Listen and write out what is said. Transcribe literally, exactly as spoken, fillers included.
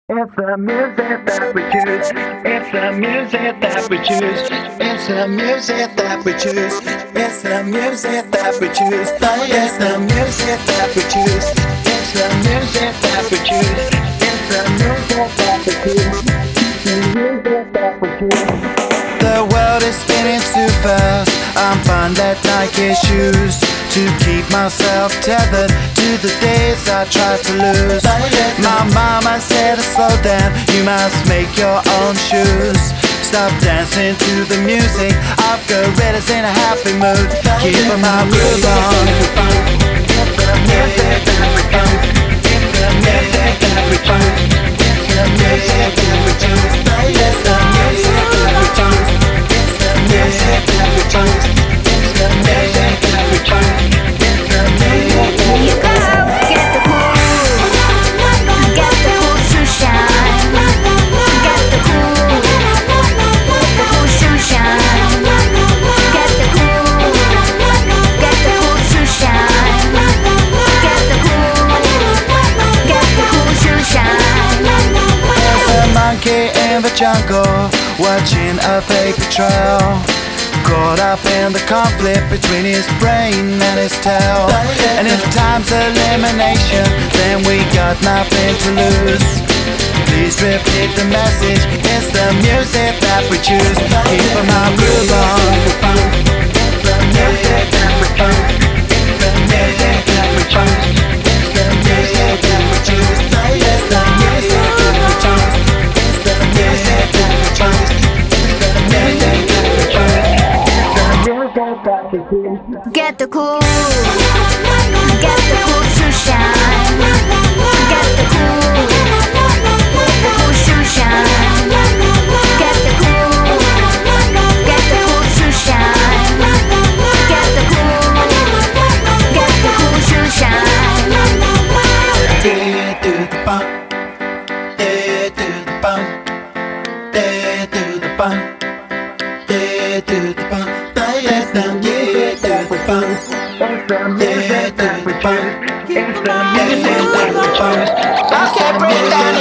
It's the music that we choose. It's the music that we choose. It's the music that we choose. It's the music that we choose. It's the music that we choose. It's the music that we choose. It's the music that we choose. The music that we choose. The world is spinning too fast. I'm fine that Nike shoes to keep myself tethered to the days I tried to lose. My mama said to slow down, you must make your own shoes. Stop dancing to the music, I've got gorillas in a happy mood. Keep my groove on. It's the music that we choose. It's the music that we choose. It's the music that we choose. It's the music that we choose. It's the music that we choose. It's the music that we choose. It's the music that we choose. Get the cool, get the cool to shine. Get the cool, the cool to shine. Get the cool, get the cool to shine. Get the cool, get the cool to shine. There's a monkey in the jungle, watching a paper trail. Caught up in the conflict between his brain and his tail. And if time's elimination, then we got nothing to lose. Please repeat the message, it's the music that we choose. Keep my groove on. It's the music that we choose. It's the music that we choose. It's the music that we choose. It's the music that we choose. It's the music that we choose. It's the music that we choose. Get the cool, get the cool to shine. Get the cool, the cool to shine. Get the cool, get the cool to shine. Get the cool, get the cool to shine. Day to the bump, day to the bump, day to the bump, day to the bump. It's the music that we choose. It's the music that we choose. It's the music that we choose. Okay, break down.